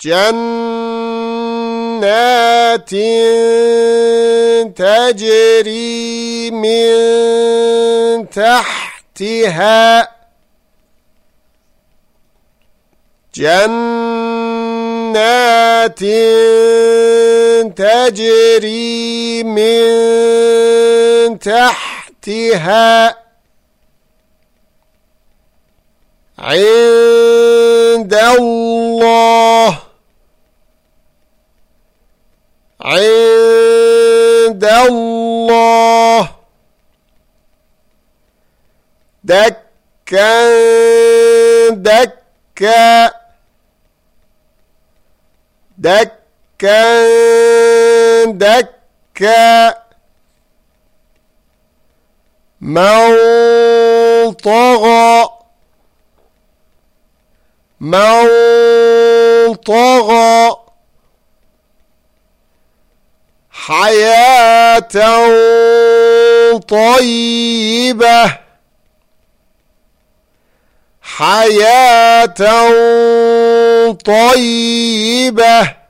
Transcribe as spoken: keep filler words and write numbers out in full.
جنات تجري من تحتها جنات تجري من تحتها عند الله عند الله دكا دكا دكا دكا من طغى من طغى حياة طيبة حياة طيبة